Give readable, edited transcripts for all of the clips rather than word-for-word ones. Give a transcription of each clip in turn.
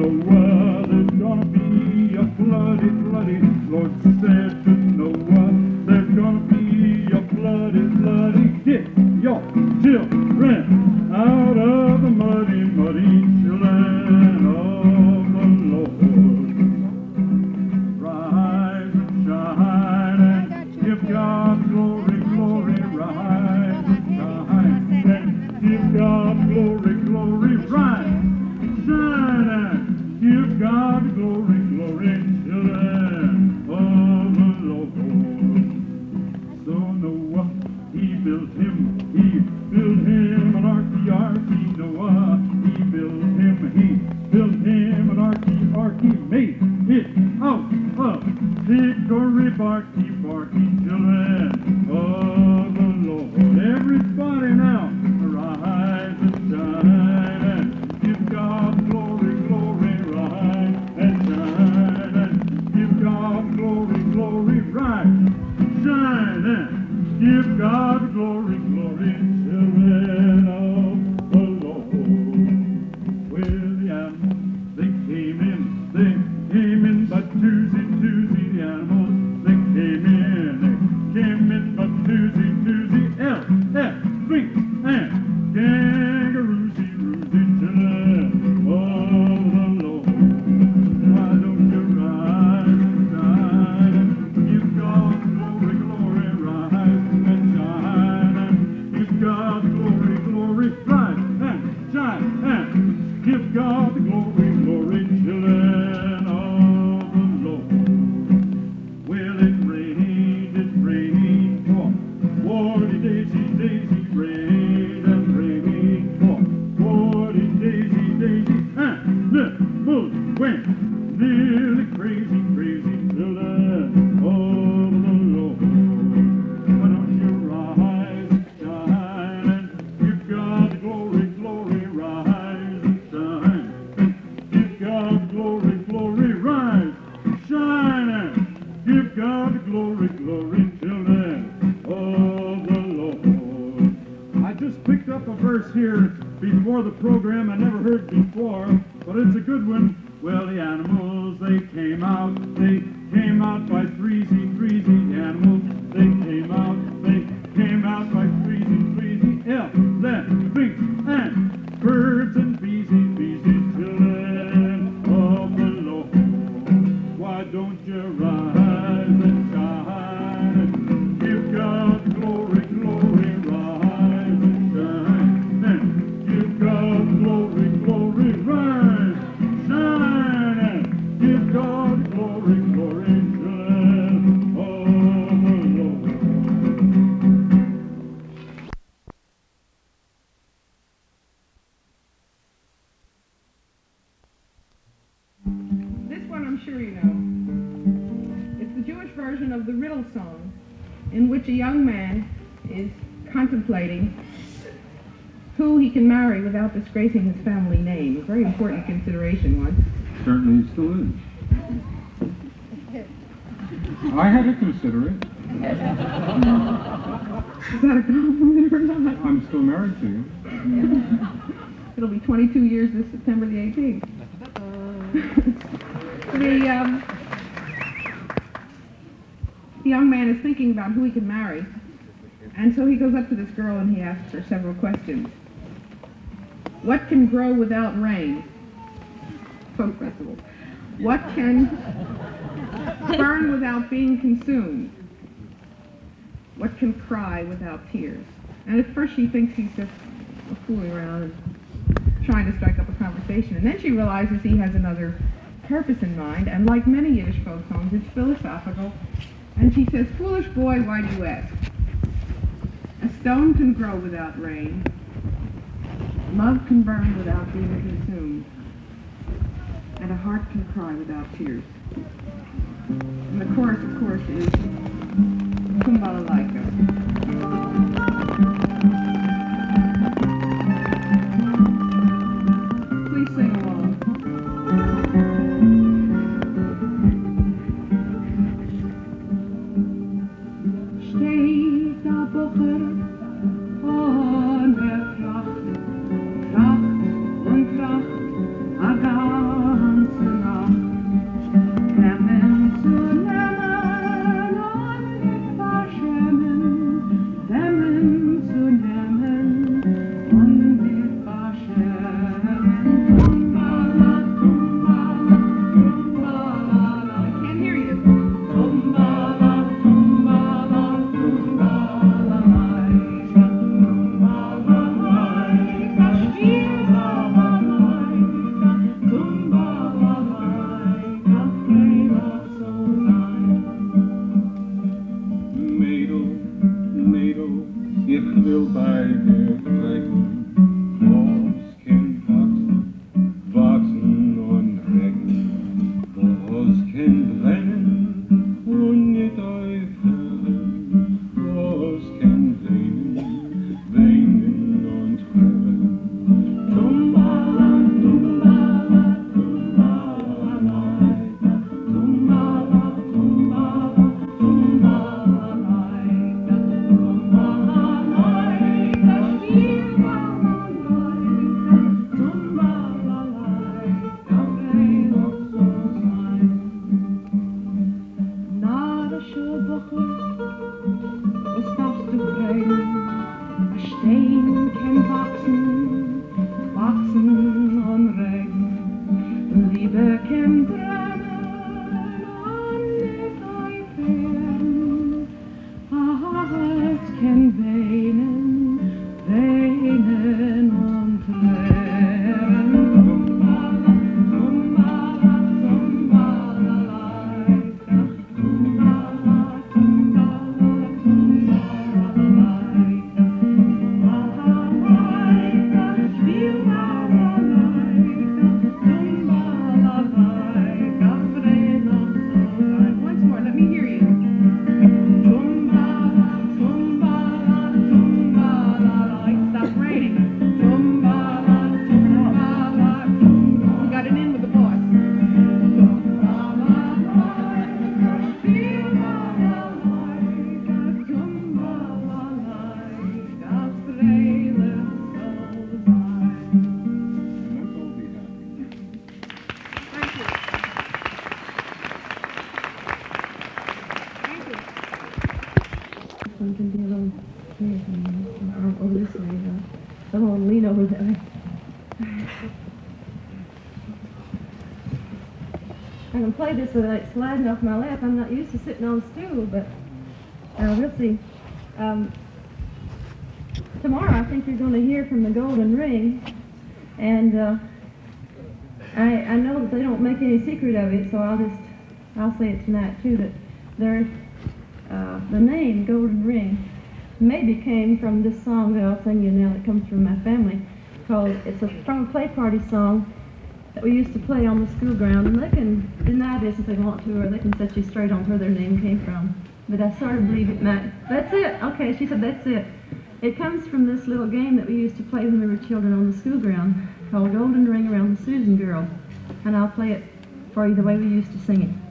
Noah, there's gonna be a floody, floody. Lord said to Noah, there's gonna be a floody, floody. Get your children out of the muddy, muddy children of the Lord. Rise and shine and give God glory, glory. Rise and shine and give God glory, glory. Rise, shine and give God glory, glory, children of the Lord. So Noah, he built him an arky, Noah, he built him an arky, made it out of hickory barky, children of the Lord. Everybody now, rise and shine and give God glory, glory, rise and shine and give God glory, glory, rise, shine and give God glory, glory, children of the Lord. Well, the animals, they came in by Tuesday, the animals, they came in by Tuesday, L, F, Sphinx, and kangaroosy, children of the Lord. Why don't you rise and shine and give God glory, glory, rise and shine and give God glory, glory, rise and shine and give God the glory, glory, children of the Lord. Well, it rained for 40 days, rained and rained for 40 days, and the bulls went nearly crazy, children of the Lord. Why don't you rise and shine and give God the glory, glory, rise and shine and give God glory, glory, rise, shine and give God glory, glory, children of the Lord. I just picked up a verse here before the program I never heard before, but it's a good one. Well, the animals, they came out by threesy, the animals, they came out by threesy, L, left, Sphinx, and birds and beesy, children of the Lord. Why don't you rise and shine and give God glory, glory, rise and shine and give God glory, glory, rise, shine and give God glory, glory, children of the Lord. This one I'm sure you know. It's the Jewish version of the riddle song in which a young man is contemplating who he can marry without disgracing his family name. A very important consideration once. Certainly still is. I had to consider it. Is that a compliment or not? I'm still married to you. It'll be 22 years this September the 18th. The young man is thinking about who he can marry, and so he goes up to this girl and he asks her several questions. What can grow without rain? Folk festival. What can burn without being consumed? What can cry without tears? And at first she thinks he's just fooling around and trying to strike up a conversation, and then she realizes he has another purpose in mind, and like many Yiddish folk songs, it's philosophical. And she says, foolish boy, why do you ask? A stone can grow without rain. Love can burn without being consumed. And a heart can cry without tears. And the chorus, of course, is Kumbala-Laika. Please sing along. Steht der Bucher und Tracht und Tracht, a one can be a little over this way. Someone lean over that way. I can play this without it sliding off my lap. I'm not used to sitting on a stool, but we'll see. Tomorrow I think you're going to hear from the Golden Ring, and I know that they don't make any secret of it, so I'll say it tonight too, that the name Golden Ring maybe came from this song that I'll sing you now that comes from my family, from a play party song that we used to play on the school ground, and they can deny this if they want to, or they can set you straight on where their name came from. But I sort of believe it might. That's it. Okay, she said that's it. It comes from this little game that we used to play when we were children on the school ground called Golden Ring Around the Susan Girl. And I'll play it for you the way we used to sing it.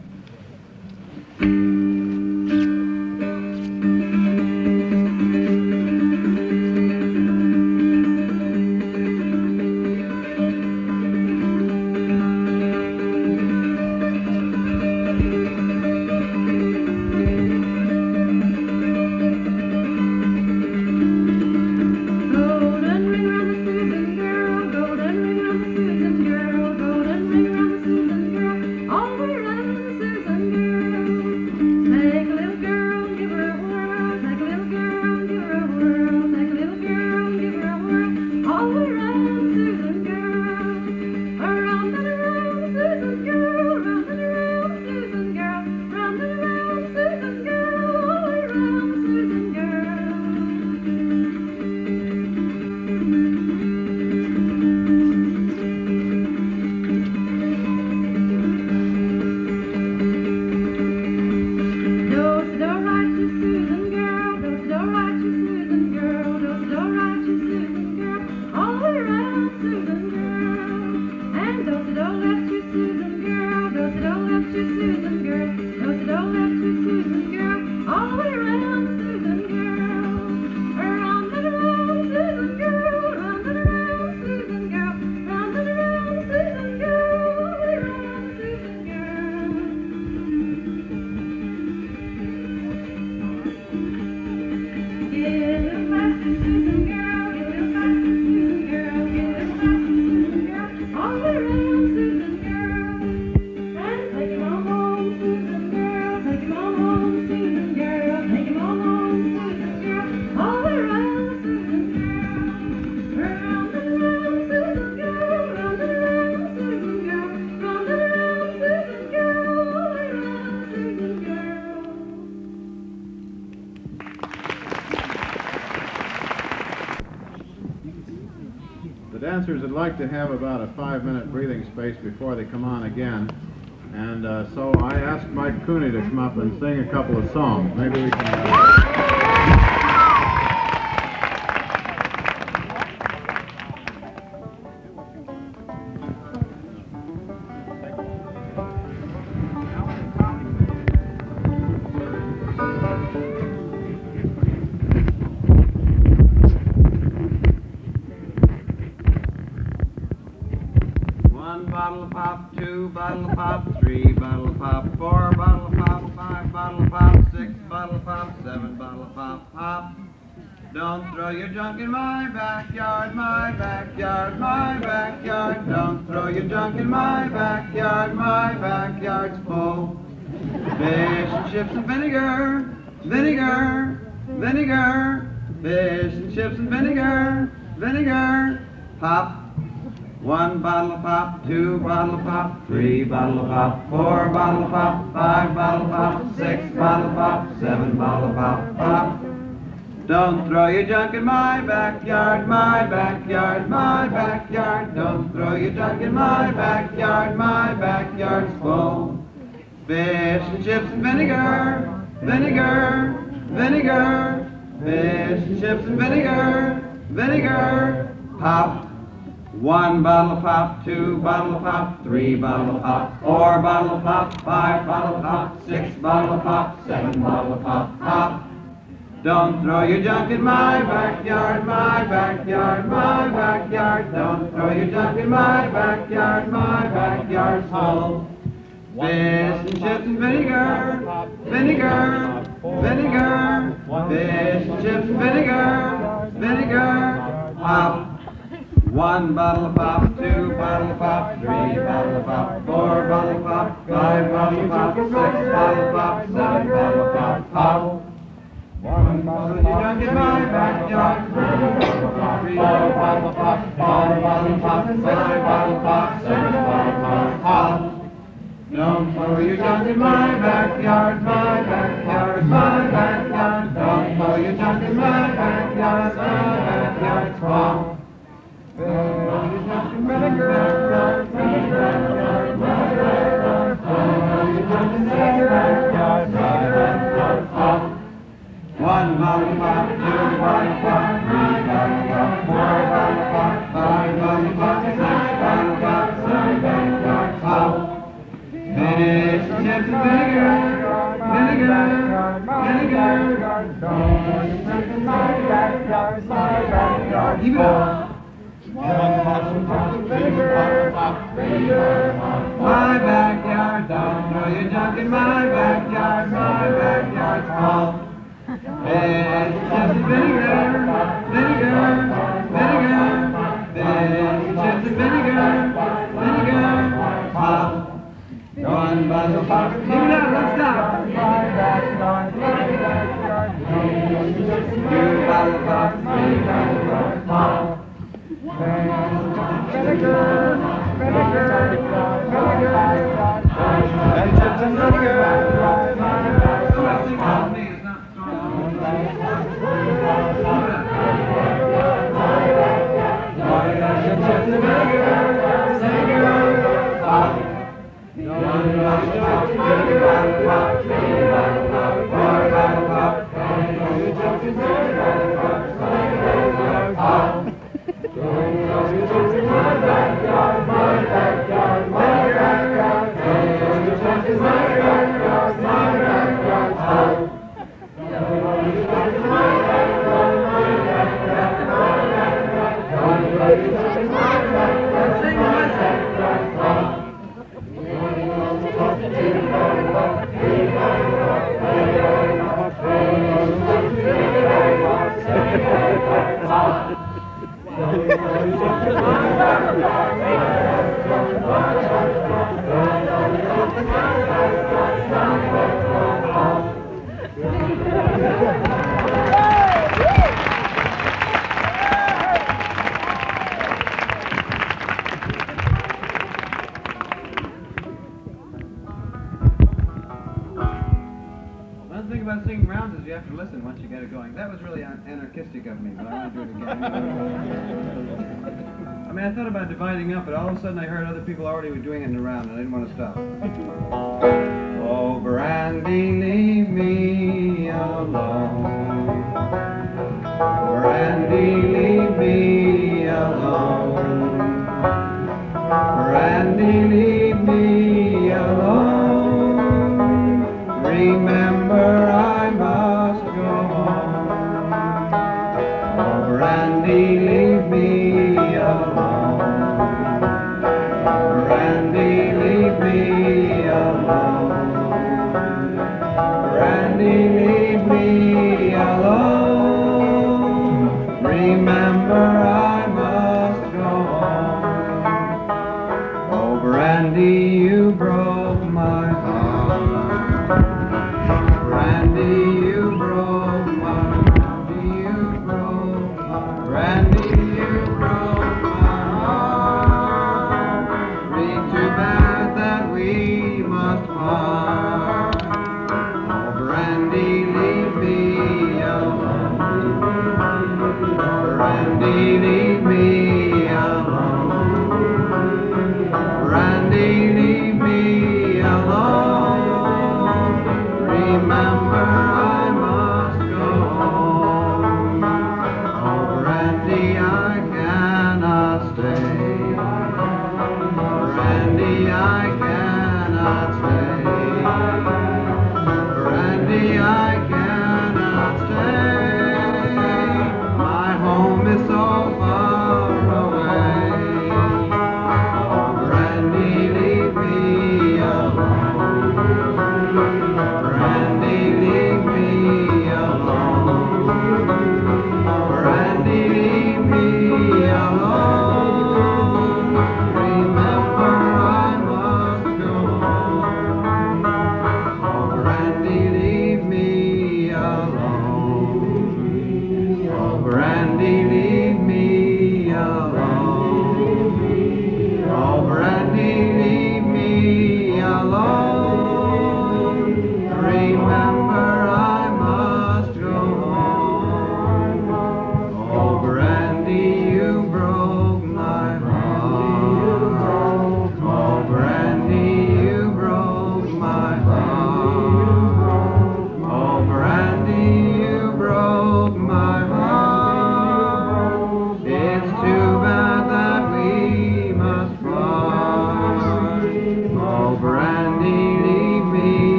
Dancers would like to have about a 5-minute breathing space before they come on again, and so I asked Mike Cooney to come up and sing a couple of songs. Maybe we can... Bottle of pop, 2 bottle of pop, 3 bottle of pop, 4 bottle of pop, 5 bottle of pop, 6 bottle of pop, 7 bottle of pop, pop. Don't throw your junk in my backyard, my backyard, my backyard. Don't throw your junk in my backyard, my backyard's full. Fish and chips and vinegar, vinegar, vinegar. Fish and chips and vinegar, vinegar. Pop. 1 bottle of pop, 2 bottle of pop, 3 bottle of pop, 4 bottle of pop, 5 bottle of pop, 6 bottle of pop, 7 bottle of pop, pop. Don't throw your junk in my backyard, my backyard, my backyard. Don't throw your junk in my backyard's full. Fish and chips and vinegar, vinegar, vinegar. Fish and chips and vinegar, vinegar. Pop. 1 bottle of pop, 2 bottle of pop, 3 bottle of pop, 4 bottle of pop, 5 bottle of pop, 6 bottle of pop, 7 bottle of pop, pop. Don't throw your junk in my backyard, my backyard, my backyard. Don't throw your junk in my backyard's full. Fish and chips and vinegar, vinegar, vinegar, fish and chips, vinegar, vinegar, pop. 1 bottle of pop, 2 bottle of pop, 3 bottle of pop, 4 bottle of pop, 5 bottle of pop, 6 bottle of pop, 7 bottle of pop, pop. 1 bottle of pop, in my backyard, 3 bottle of pop, 4 bottle of pop, 6 bottle of pop, 7 bottle of pop, pop. Don't throw your junk in my backyard, my backyard, my backyard. Don't throw your junk in my backyard, my backyard, pop. One bottle pop, 2 bottle pop, 3 bottle pop, 4 bottle pop, 5 bottle pop, 6 bottle pop, 7 bottle pop. Fish, chips, and vinegar, vinegar, vinegar. Keep it up. 1 bottle pop, 2 bottle pop, 3 bottle pop. My backyard, don't throw your junk in my backyard, my backyard's full. Fish, chips, and vinegar, vinegar, vinegar. Fish, chips, and vinegar, vinegar, pop. 1 bottle pop, keep it up, let's stop. 2 bottle pop, 3 bottle pop. Vinegar, vinegar, vinegar, and chips and vinegar. Somebody sing out me, it's not strong. Chips and vinegar, vinegar, pop. 1 bottle pop, 2 bottle pop, 3 bottle pop, 4 bottle pop. Chips and vinegar, pop. One thing about singing rounds is you have to listen once you get it going. That was really anarchistic of me, but I want to do it again. I mean, I thought about dividing up, but all of a sudden I heard other people already were doing it in a round, and I didn't want to stop. Oh, Brandy, leave me alone. Brandy, leave me alone. Brandy, leave me alone. Remember, I must go home. Oh, Brandy, leave me alone. Brandy, leave me alone. Brandy, leave me alone. Remember, I must go home. Oh, Brandy, you broke my heart. Brandy, you broke my heart. You broke my heart. Brandy, you broke my heart. Really too bad that we must part. Oh, Brandy, leave me alone. Brandy, leave me alone. Brandy, leave me alone. Remember, I must go home. Oh, Brandy, I cannot stay. Brandy, I cannot stay. Brandy, I cannot stay. My home is so far away. Oh, Brandy, leave me alone. Brandy, leave me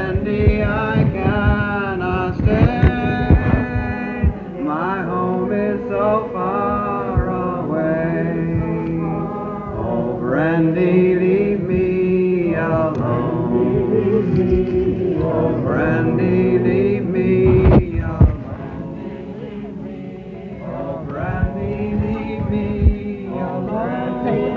Brandy, I cannot stay. My home is so far away. Oh, Brandy, leave me alone. Oh, Brandy, leave me alone. Oh, Brandy, leave me alone.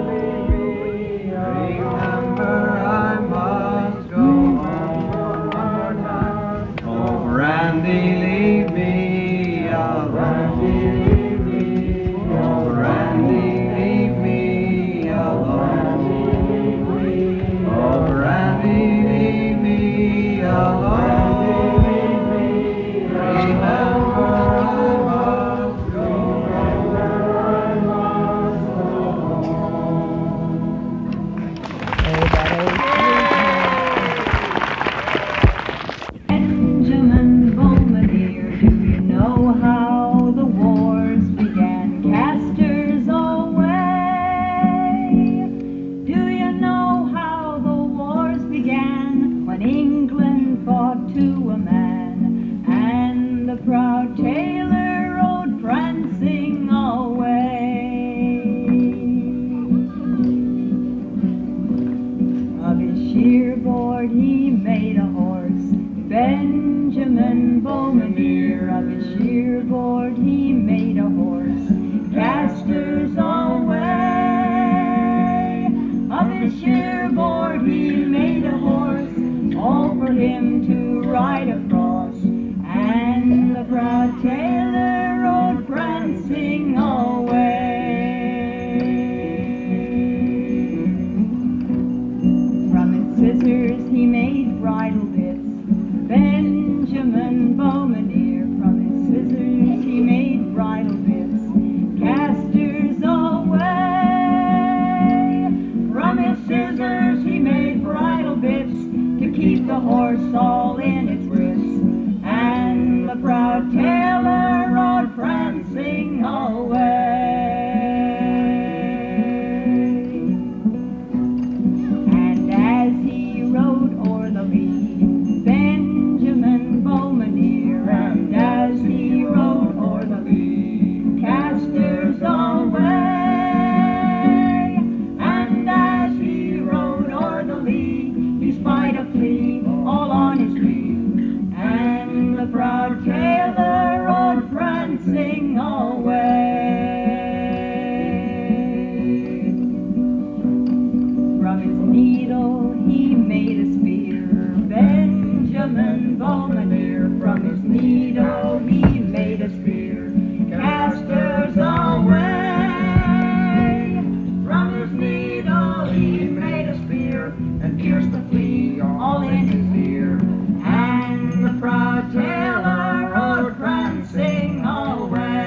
Remember, I must go home. Oh, Brandy, leave me alone. Oh, Brandy, leave me alone. Oh, Brandy, leave me alone. Remember, I must go Benjamin Bowman here, do you know how the wars began? Casters away. Do you know how the wars began? When England fought to a man, and the proud Taylor rode prancing away. Of his shearboard he made a horse, Benjamin Bowman here. Of his shearboard he made a horse, casters away. Of his shearboard he made a horse, all for him to ride across, and the proud Taylor rode prancing away. From his scissors he made bridle bits, Benjamin Bowman here. From his scissors he made bridle bits, casters away. From his scissors he made bridle bits, to keep the horse all in its grips, and the proud Taylor rode prancing away. And as he rode o'er the lea, Benjamin Bowman here, and as he rode o'er the lea, casters away. And as he rode o'er the lea, he spied a flea all on his lee, and the proud Taylor rode prancing away. From his needle he made a spear, Benjamin Bowman here. From his needle he made a spear, casters away. From his needle he made a spear, and pierced the flea all in his ear, and the proud Taylor rode prancing away.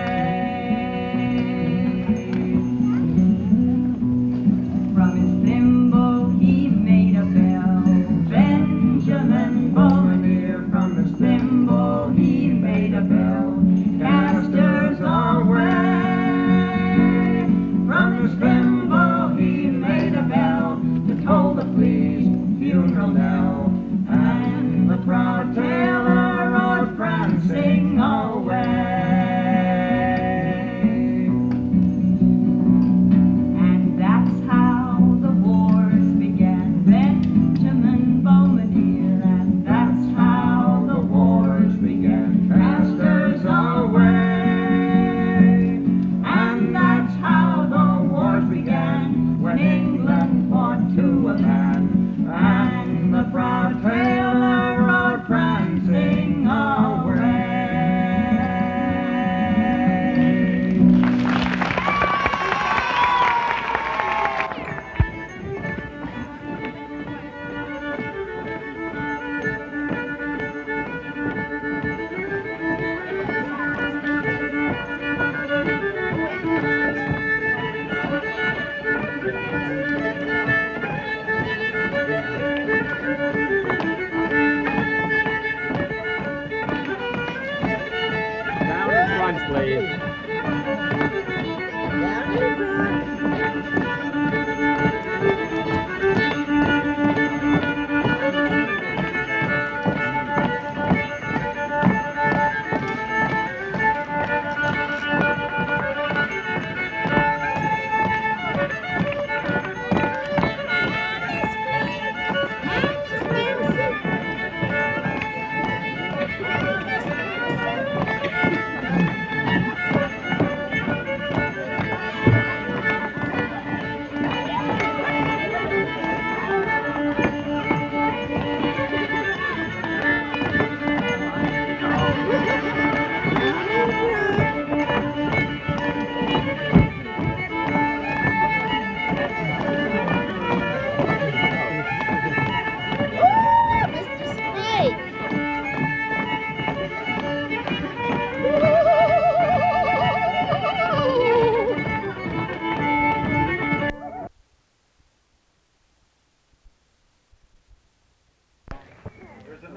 From his thimble he made a bell, Benjamin Bowman here. From his thimble he made a bell, casters away. From his thimble he made a bell, to toll the flea's funeral knell, and the proud Taylor rode prancing away. And that's how the wars began, Benjamin Bowman here. And that's how the wars began, casters away. And that's how the wars began, when England fought to a man, and the proud Taylor rode prancing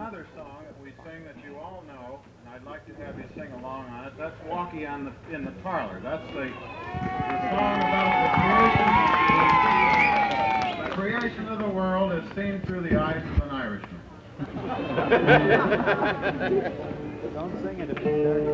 another song that we sing that you all know, and I'd like to have you sing along on it. That's Walkie in the Parlor. That's the song about the creation of the world as seen through the eyes of an Irishman. Don't sing it if it's dirty.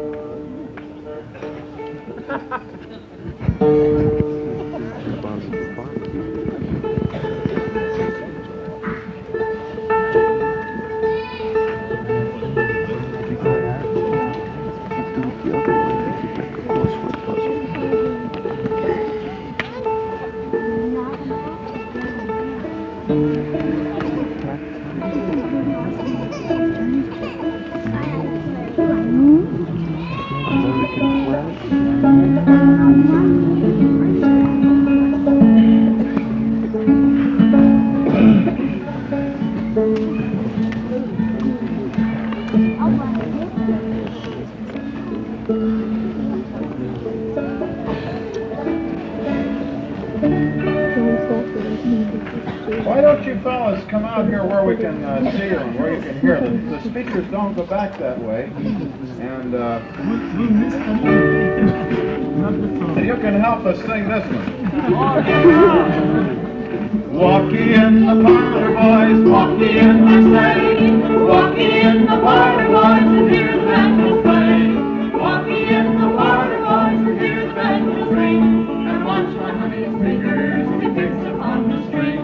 Why don't you fellas come out here where we can see you and where you can hear them? The speakers don't go back that way, and you can help us sing this one. Walkie in the parlor, boys, walkie in the sleigh. Walkie in the parlor, boys, and hear the banjos play. Walkie in the parlor, boys, and hear the banjos ring. And watch my honey's fingers as he picks upon the string.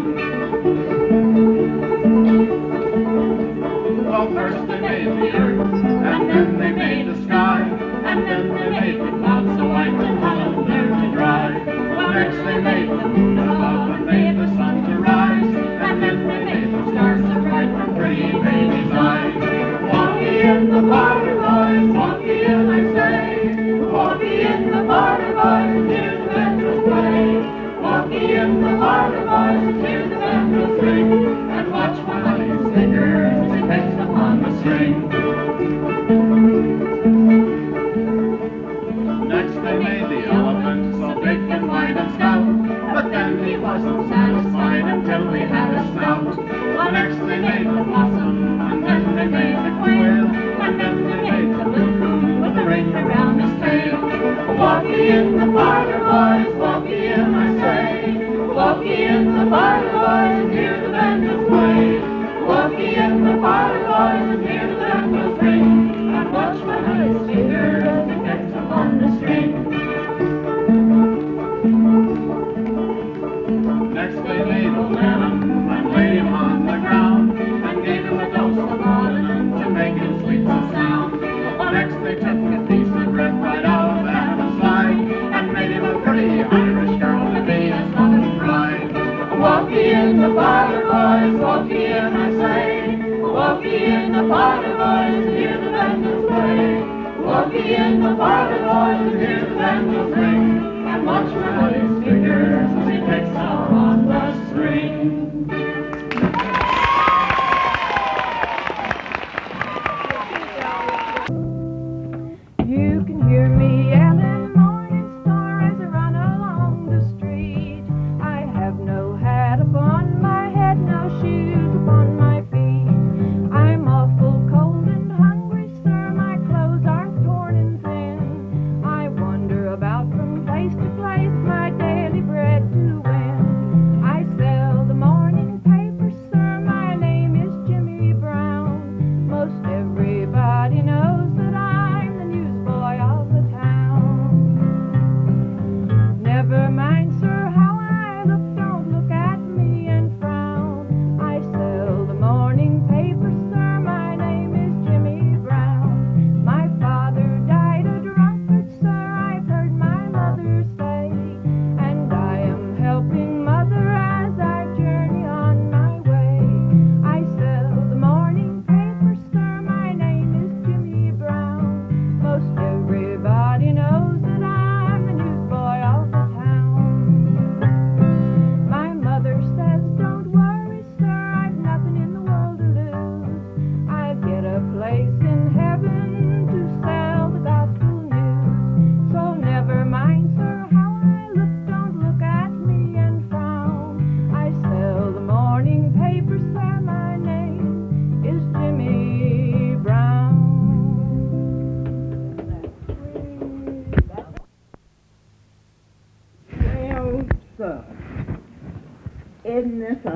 Well, first they made the earth, and then they made the sky, and then they made the clouds so white and hollow there to dry. Well, next they made the moon above and made the sun to rise, and then they made the stars so bright from pretty babies' eyes. Walkie in the parlor, boys, walkie in, I say. Walkie in the parlor, boys, and hear the banjos play. Walkie in the parlor, boys, and hear the banjos ring. And watch my honey's fingers as he picks upon the string. Next they made the elephant so big and wide and stout, but then he wasn't satisfied until he had a snout. Well, next they made the possum, and then they made the quail, and then they made the blue coon with a ring around his tail. Walkie in the parlor, boys, walkie in, I say. Walkie in the parlor, boys, and hear the banjos play. Walkie in the parlor, boys, and hear the banjos ring. And watch my honey's fingers as he picks upon the string. Next they made old Adam and laid him on the ground, and gave him a dose of laudanum to make him sleep so sound. Next they took a piece of bread right out of Adam's side, and made him a pretty Irish girl to be his mother's bride. Walkie in the parlor, boys, walkie in, I say. Walkie in the parlor, boys, and hear the banjos play. Walkie in the parlor, boys, and hear the banjos ring. And watch my honey's fingers as he picks out on the string. You can hear me yelling morning star as I run along the street. I have no hat upon my head, no shoes upon my feet. I'm awful cold and hungry, sir, my clothes are torn and thin. I wander about from place to place, my daily bread to win. I sell the morning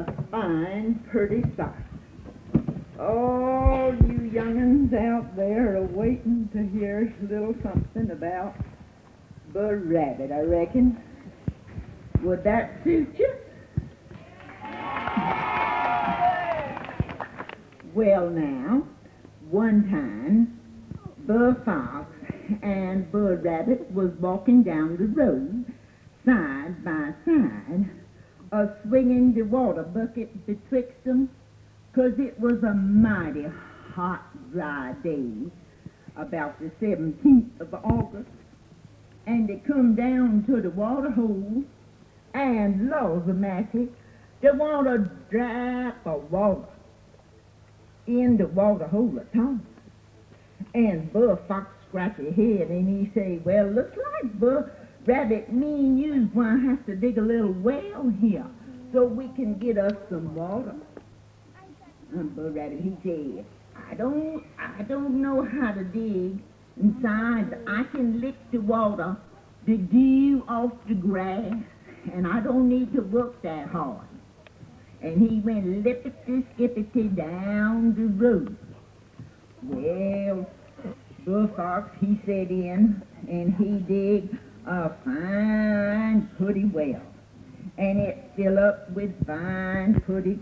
a fine, pretty sight. All you young'uns out there are waiting to hear a little something about Bud Rabbit, I reckon. Would that suit you? Well now, one time, Bud Fox and Bud Rabbit was walking down the road, side by side, a-swinging the water bucket betwixt them, 'cause it was a mighty hot, dry day, about the 17th of August, and they come down to the water hole, and laws of magic, they want a drop of water in the water hole at all. And Bud Fox scratched his head and he say, well, looks like Bud Rabbit, me and you's gonna have to dig a little well here so we can get us some water. And Bud Rabbit, he said, I don't know how to dig. Besides, I can lick the water, the dew off the grass, and I don't need to work that hard. And he went lippity-skippity down the road. Well, Bud Fox, he set in, and he dig a fine, pretty well. And it fill up with fine, pretty,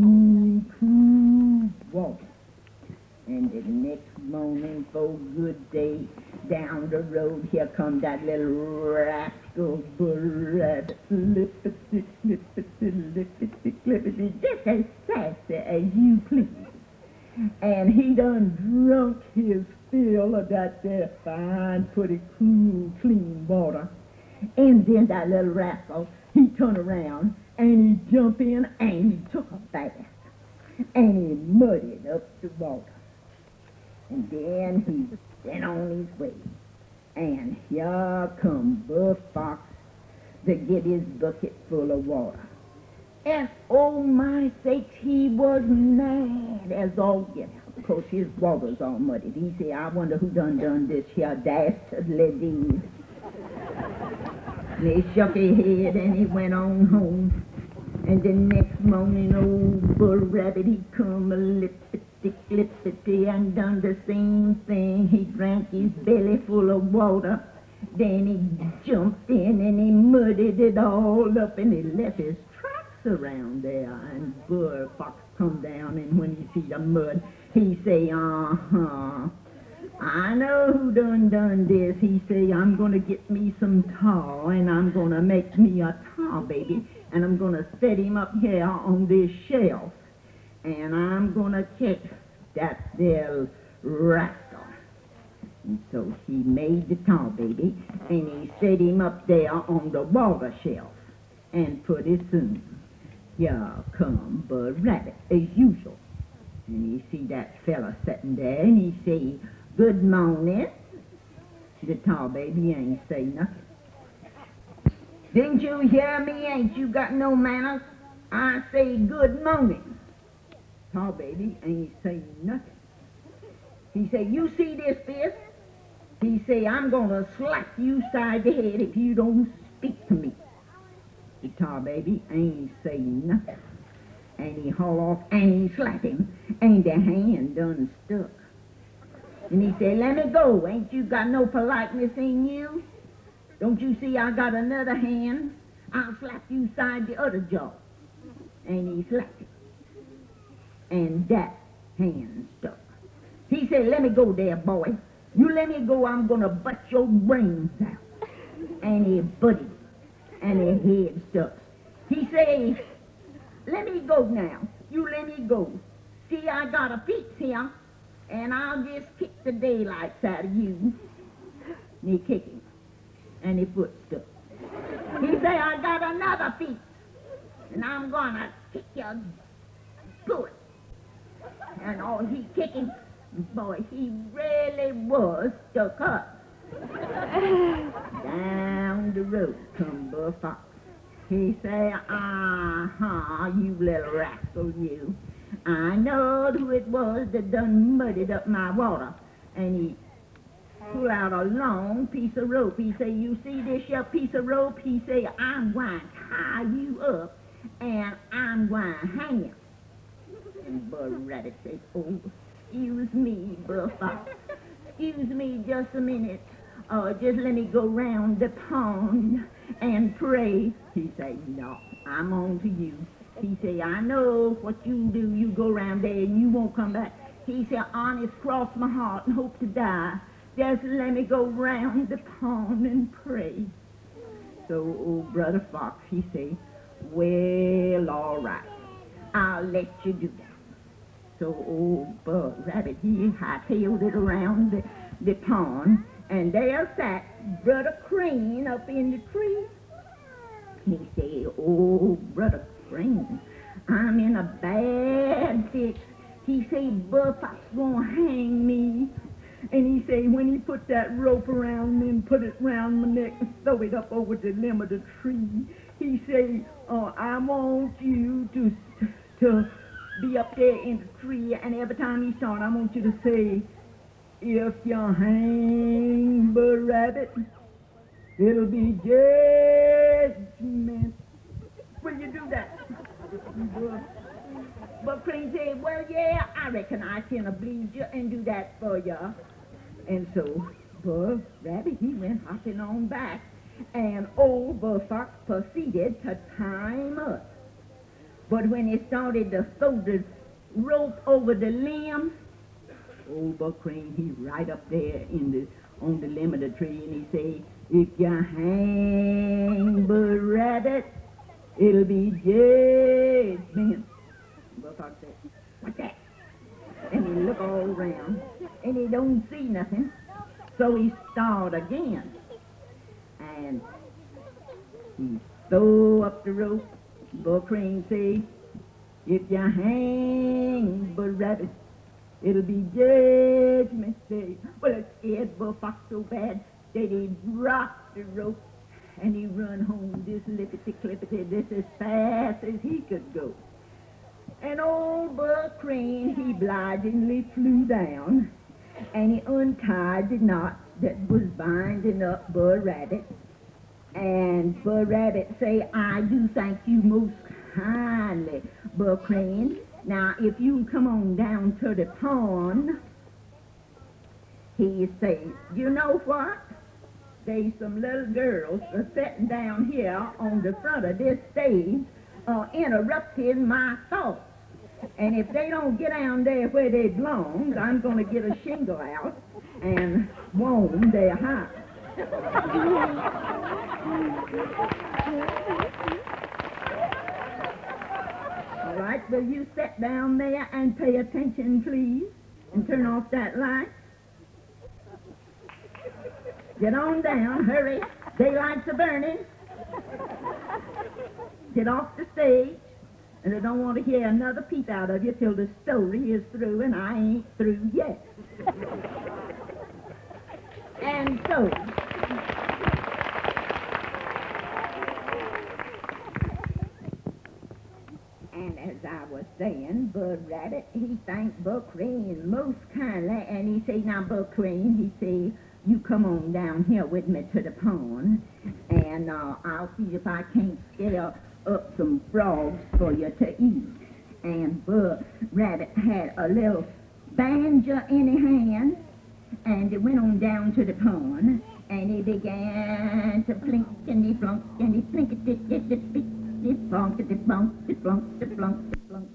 cool water. And the next morning, for a good day, down the road, here come that little rascal Bud Rabbit, lippity, just as sassy as you please. And he done drunk his fill of that there fine, pretty, cool, clean water. And then that little rascal, he turned around, and he jumped in, and he took a bath. And he muddied up the water. And then he went on his way. And here come Bud Fox to get his bucket full of water. And oh my sakes, he was mad as all get out, because his water's all muddied. He said, I wonder who done this here dastardly deed. And he shook his head and he went on home. And the next morning, old Bud Rabbit, he come a lippity and done the same thing. He drank his belly full of water. Then he jumped in and he muddied it all up and he left his tracks around there. And Bud Fox come down, and when he see the mud, he say, I know who done this. He say, I'm gonna get me some tar, and I'm gonna make me a tar baby, and I'm gonna set him up here on this shelf, and I'm gonna catch that there rascal. And so he made the tar baby, and he set him up there on the water shelf, and pretty soon, here come Bud Rabbit as usual. And he see that fella sitting there, and he say, good morning. The tar baby ain't say nothing. Didn't you hear me? Ain't you got no manners? I say good morning. Tar baby ain't say nothing. He say, you see this fist? He say, I'm gonna slap you side the head if you don't speak to me. The tar baby ain't say nothing. And he haul off and he slap him, and the hand done stuck. And he said, let me go. Ain't you got no politeness in you? Don't you see I got another hand? I'll slap you side the other jaw. And he slapped him. And that hand stuck. He said, let me go there, boy. You let me go, I'm going to butt your brains out. And he butted, and his head stuck. He said, let me go now. You let me go. See, I got a piece here, and I'll just kick the daylights out of you. And he kicked him, and his foot stuck. He said, I got another piece, and I'm going to kick your foot. And all he kicking, boy, he really was stuck up. Down the road come Bud Fox. He say, you little rascal, you. I knowed who it was that done muddied up my water. And he pull out a long piece of rope. He say, you see this here piece of rope? He say, I'm going to tie you up, and I'm going to hang him. And Bud Rabbit said, oh, excuse me, Bud Fox. Excuse me just a minute. Just let me go round the pond and pray. He said, no, I'm on to you. He said, I know what you do. You go round there and you won't come back. He said, honest, cross my heart and hope to die. Just let me go round the pond and pray. So old Brother Fox, he said, well, all right, I'll let you do that. So old Bud Rabbit, he hightailed it around the pond, and there sat Brother Crane up in the tree. He said, oh, Brother Crane, I'm in a bad fix. He said, Bud Fox gonna hang me. And he said, when he put that rope around me and put it round my neck and throw it up over the limb of the tree, he said, I want you to be up there in the tree, and every time he starts, I want you to say, if you hang Bud Rabbit, it'll be judgment. Will you do that? But Crane said, well, yeah, I reckon I can oblige you and do that for you. And so Bud Rabbit, he went hopping on back, and old Bud Fox proceeded to tie him up. But when he started to throw the rope over the limb, old Buck Crane, he right up there on the limb of the tree, and he say, if you hang Bud Rabbit, it'll be judgment. Buck Fox said, what's that? And he look all around, and he don't see nothing. So he started again, and he threw up the rope. Buck Crane say, if you hang Bud Rabbit, it'll be judgment day. Well, it scared Buck Fox so bad that he dropped the rope, and he run home this lippity-clippity, this as fast as he could go. And old Buck Crane, he obligingly flew down, and he untied the knot that was binding up Bud Rabbit. And Bud Rabbit say, I do thank you most kindly, Buck Crane. Now, if you come on down to the pond, he say, you know what? There's some little girls sitting down here on the front of this stage interrupting my thoughts. And if they don't get down there where they belong, I'm going to get a shingle out and warm their house. All right, will you sit down there and pay attention, please, and turn off that light? Get on down, hurry. Daylights are burning. Get off the stage, and I don't want to hear another peep out of you till the story is through, and I ain't through yet. And so, and as I was saying, Bud Rabbit, he thanked Buck Crane most kindly, and he say, now, Buck Crane, he say, you come on down here with me to the pond, and I'll see if I can't scare up some frogs for you to eat. And Bud Rabbit had a little banjo in his hand, and he went on down to the pond, and he began to plinkety-flunk, and he plinkety-flunk-flunk-flunk-flunk.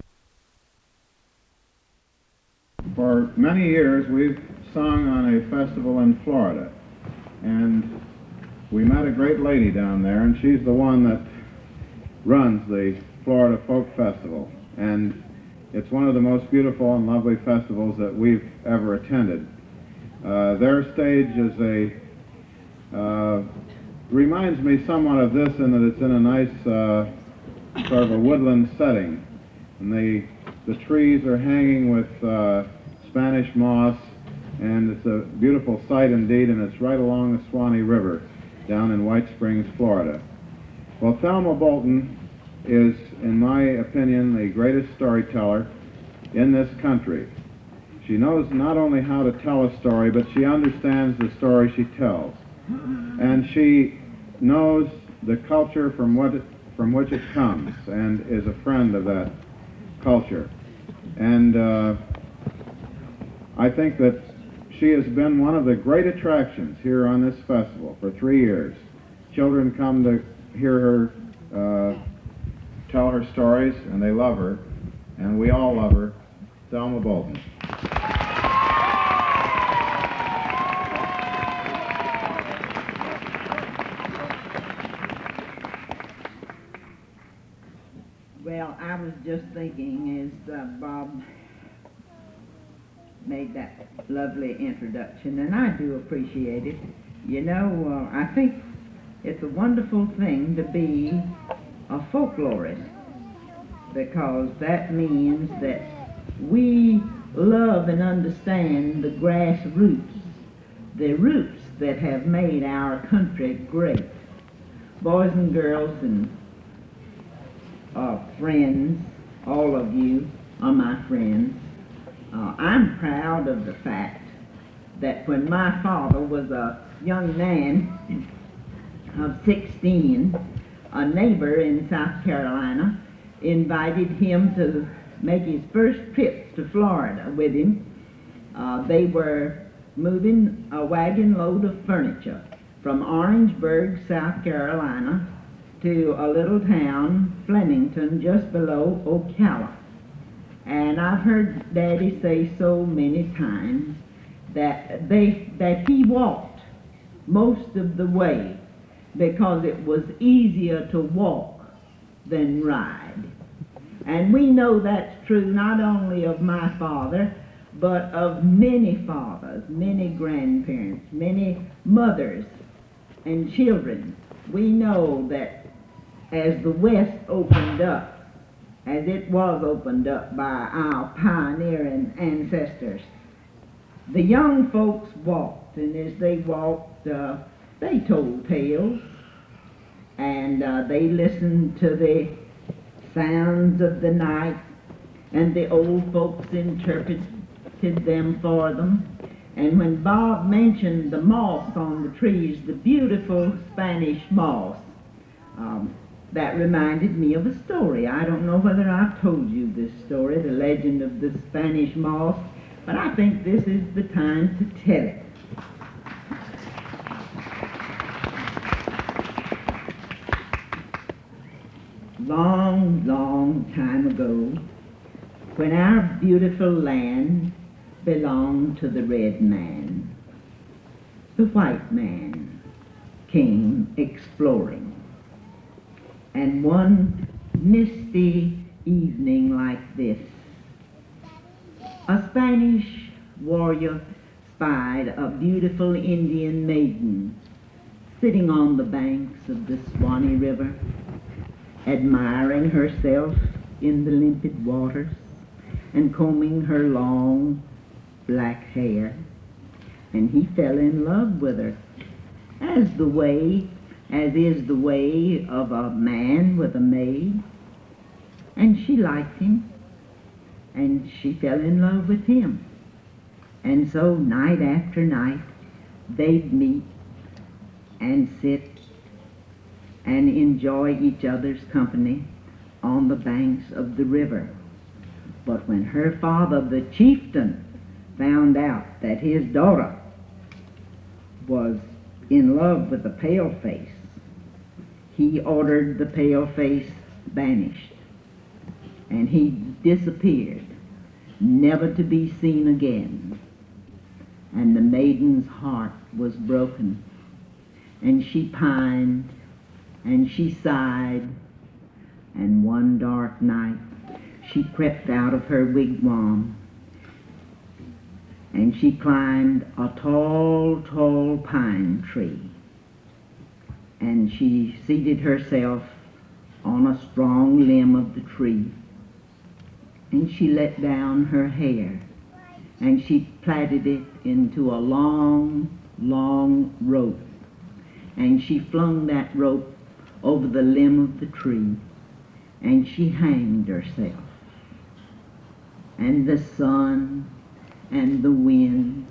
For many years, we've sung on a festival in Florida, and we met a great lady down there, and she's the one that runs the Florida Folk Festival, and it's one of the most beautiful and lovely festivals that we've ever attended. Their stage is reminds me somewhat of this in that it's in a nice sort of a woodland setting, and the trees are hanging with Spanish moss, and it's a beautiful sight indeed, and it's right along the Swanee River down in White Springs, Florida. Well, Thelma Bolton is, in my opinion, the greatest storyteller in this country. She knows not only how to tell a story, but she understands the story she tells. And she knows the culture from from which it comes and is a friend of that culture. And I think that she has been one of the great attractions here on this festival for 3 years. Children come to hear her tell her stories, and they love her, and we all love her. Thelma Bolton. Well, I was just thinking as Bob made that lovely introduction, and I do appreciate it. You know, I think it's a wonderful thing to be a folklorist, because that means that we love and understand the grassroots, the roots that have made our country great. Boys and girls and friends, all of you are my friends. I'm proud of the fact that when my father was a young man of 16, a neighbor in South Carolina invited him to make his first trip to Florida with him. They were moving a wagon load of furniture from Orangeburg, South Carolina, to a little town, Flemington, just below Ocala. And I've heard Daddy say so many times that he walked most of the way because it was easier to walk than ride. And we know that's true not only of my father, but of many fathers, many grandparents, many mothers and children. We know that as the West opened up, as it was opened up by our pioneering ancestors, the young folks walked, and as they walked, they told tales, and they listened to the sounds of the night, and the old folks interpreted them for them. And when Bob mentioned the moss on the trees, the beautiful Spanish moss, that reminded me of a story. I don't know whether I've told you this story, the legend of the Spanish moss, but I think this is the time to tell it. Long, long time ago, when our beautiful land belonged to the red man, the white man came exploring. And one misty evening like this, a Spanish warrior spied a beautiful Indian maiden sitting on the banks of the Swanee River, admiring herself in the limpid waters and combing her long black hair. And he fell in love with her, as is the way of a man with a maid. And she liked him, and she fell in love with him. And so night after night, they'd meet and sit and enjoy each other's company on the banks of the river. But when her father, the chieftain, found out that his daughter was in love with the paleface, he ordered the paleface banished, and he disappeared, never to be seen again. And the maiden's heart was broken, and she pined, and she sighed, and one dark night she crept out of her wigwam, and she climbed a tall, tall pine tree, and she seated herself on a strong limb of the tree, and she let down her hair, and she plaited it into a long, long rope, and she flung that rope over the limb of the tree, and she hanged herself. And the sun and the wind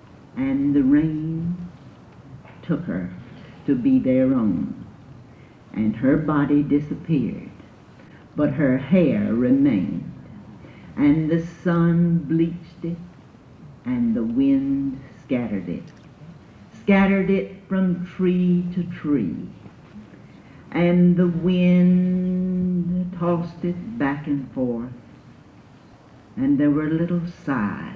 and the rain took her to be their own. and her body disappeared, but her hair remained, and the sun bleached it, and the wind scattered it from tree to tree, and the wind tossed it back and forth, and there were little sighs.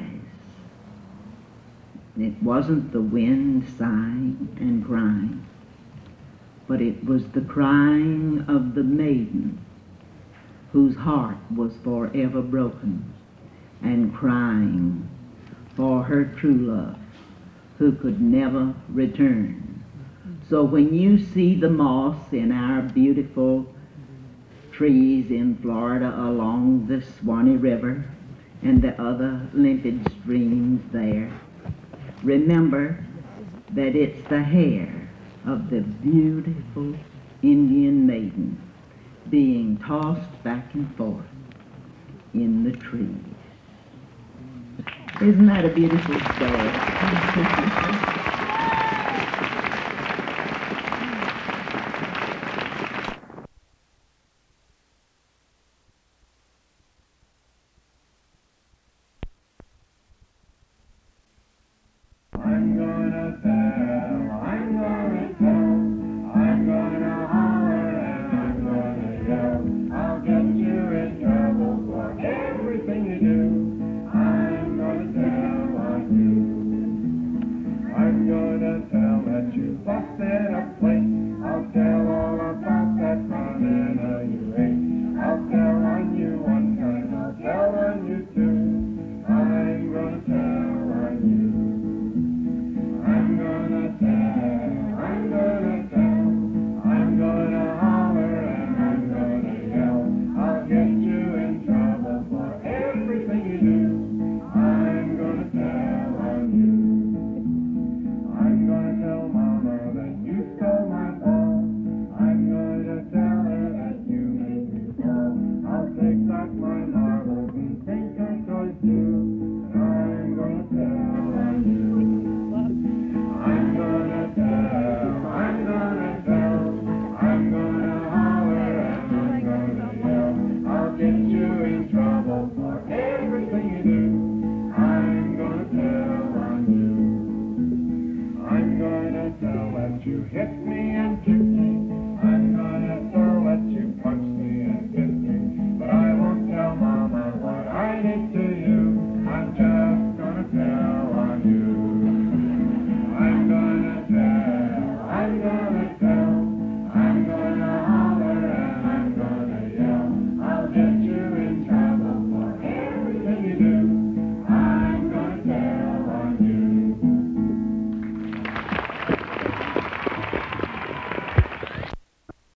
It wasn't the wind sighing and crying, but it was the crying of the maiden whose heart was forever broken and crying for her true love who could never return. So when you see the moss in our beautiful trees in Florida along the Swanee River and the other limpid streams there, remember that it's the hair of the beautiful Indian maiden being tossed back and forth in the trees. Isn't that a beautiful story? I won't tell Mama what I did